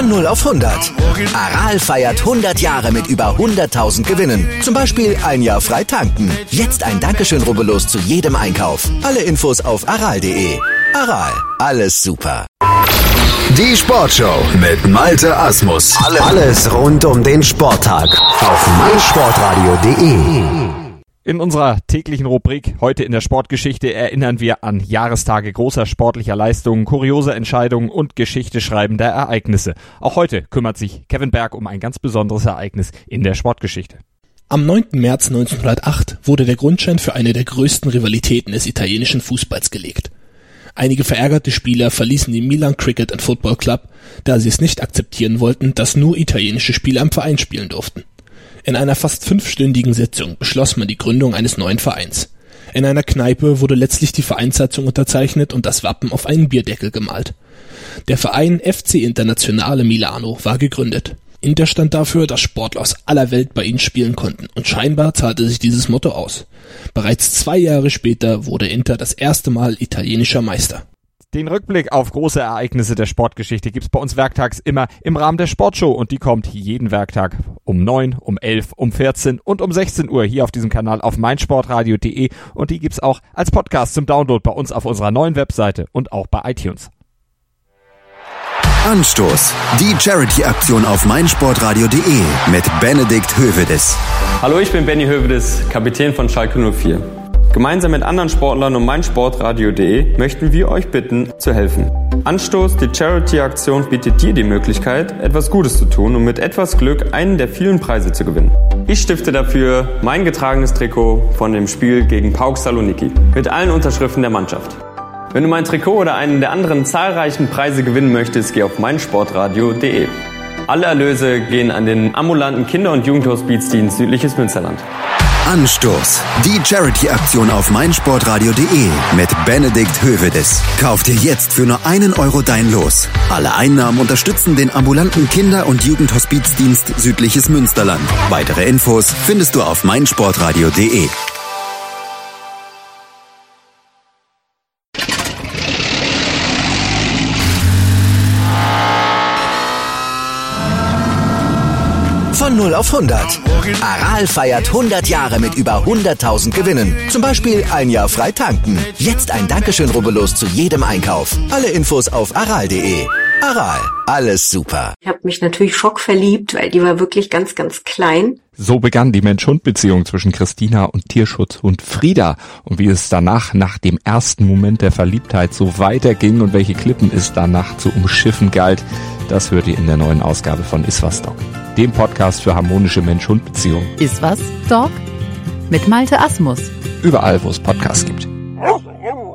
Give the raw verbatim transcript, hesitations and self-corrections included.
Von null auf hundert. Aral feiert hundert Jahre mit über hunderttausend Gewinnen. Zum Beispiel ein Jahr frei tanken. Jetzt ein Dankeschön, rubbellos zu jedem Einkauf. Alle Infos auf aral punkt de. Aral, alles super. Die Sportshow mit Malte Asmus. Alles rund um den Sporttag auf meinsportradio punkt de. In unserer täglichen Rubrik heute in der Sportgeschichte erinnern wir an Jahrestage großer sportlicher Leistungen, kuriose Entscheidungen und Geschichte schreibender Ereignisse. Auch heute kümmert sich Kevin Berg um ein ganz besonderes Ereignis in der Sportgeschichte. Am neunten März neunzehnhundertacht wurde der Grundstein für eine der größten Rivalitäten des italienischen Fußballs gelegt. Einige verärgerte Spieler verließen den Milan Cricket and Football Club, da sie es nicht akzeptieren wollten, dass nur italienische Spieler im Verein spielen durften. In einer fast fünfstündigen Sitzung beschloss man die Gründung eines neuen Vereins. In einer Kneipe wurde letztlich die Vereinssatzung unterzeichnet und das Wappen auf einen Bierdeckel gemalt. Der Verein F C Internazionale Milano war gegründet. Inter stand dafür, dass Sportler aus aller Welt bei ihnen spielen konnten und scheinbar zahlte sich dieses Motto aus. Bereits zwei Jahre später wurde Inter das erste Mal italienischer Meister. Den Rückblick auf große Ereignisse der Sportgeschichte gibt's bei uns werktags immer im Rahmen der Sportshow und die kommt jeden Werktag um neun, um elf, um vierzehn und um sechzehn Uhr hier auf diesem Kanal auf meinsportradio punkt de und die gibt's auch als Podcast zum Download bei uns auf unserer neuen Webseite und auch bei iTunes. Anstoß, die Charity-Aktion auf meinsportradio punkt de mit Benedikt Hövedes. Hallo, ich bin Benny Hövedes, Kapitän von Schalke null vier. Gemeinsam mit anderen Sportlern und meinsportradio punkt de möchten wir euch bitten, zu helfen. Anstoß, die Charity-Aktion bietet dir die Möglichkeit, etwas Gutes zu tun und mit etwas Glück einen der vielen Preise zu gewinnen. Ich stifte dafür mein getragenes Trikot von dem Spiel gegen PAOK Saloniki mit allen Unterschriften der Mannschaft. Wenn du mein Trikot oder einen der anderen zahlreichen Preise gewinnen möchtest, geh auf meinsportradio punkt de. Alle Erlöse gehen an den ambulanten Kinder- und Jugendhospizdienst Südliches Münsterland. Anstoß, die Charity-Aktion auf meinsportradio punkt de mit Benedikt Hövedes. Kauf dir jetzt für nur einen Euro dein Los. Alle Einnahmen unterstützen den ambulanten Kinder- und Jugendhospizdienst Südliches Münsterland. Weitere Infos findest du auf meinsportradio punkt de. Von null auf hundert. Aral feiert hundert Jahre mit über hunderttausend Gewinnen. Zum Beispiel ein Jahr frei tanken. Jetzt ein Dankeschön, rubbellos zu jedem Einkauf. Alle Infos auf aral punkt de. Aral, alles super. Ich habe mich natürlich schockverliebt, weil die war wirklich ganz, ganz klein. So begann die Mensch-Hund-Beziehung zwischen Christina und Tierschutzhund Frieda. Und wie es danach, nach dem ersten Moment der Verliebtheit, so weiterging und welche Klippen es danach zu umschiffen galt, das hört ihr in der neuen Ausgabe von Iswas Dog, dem Podcast für harmonische Mensch-Hund-Beziehungen. Iswas Dog mit Malte Asmus. Überall, wo es Podcasts gibt.